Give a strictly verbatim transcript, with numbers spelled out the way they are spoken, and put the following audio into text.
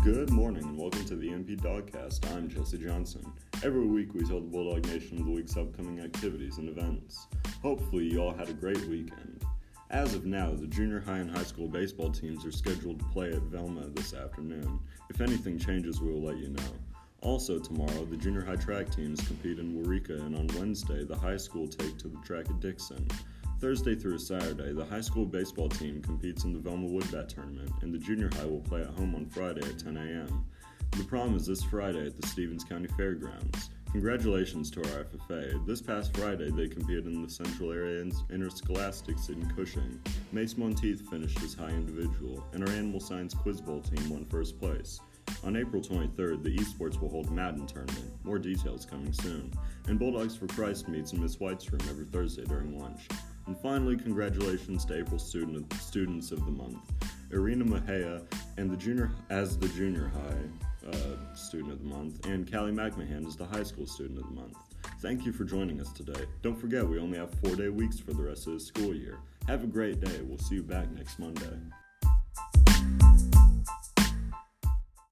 Good morning and welcome to the E M P Dogcast. I'm Jesse Johnson. Every week we tell the Bulldog Nation of the week's upcoming activities and events. Hopefully you all had a great weekend. As of now, the junior high and high school baseball teams are scheduled to play at Velma this afternoon. If anything changes, we will let you know. Also tomorrow, the junior high track teams compete in Waurika, and on Wednesday, the high school take to the track at Dixon. Thursday through Saturday, the high school baseball team competes in the Velma Woodbat Tournament, and the junior high will play at home on Friday at ten a.m. The prom is this Friday at the Stevens County Fairgrounds. Congratulations to our F F A. This past Friday, they competed in the Central Area Interscholastics in Cushing. Mace Monteith finished as high individual, and our Animal Science Quiz Bowl team won first place. On April twenty-third, the eSports will hold a Madden tournament. More details coming soon. And Bulldogs for Christ meets in Miss White's room every Thursday during lunch. And finally, congratulations to April student, students of the month, Irina Mahea and the junior as the junior high uh, student of the month, and Callie McMahon as the high school student of the month. Thank you for joining us today. Don't forget, we only have four-day weeks for the rest of the school year. Have a great day. We'll see you back next Monday.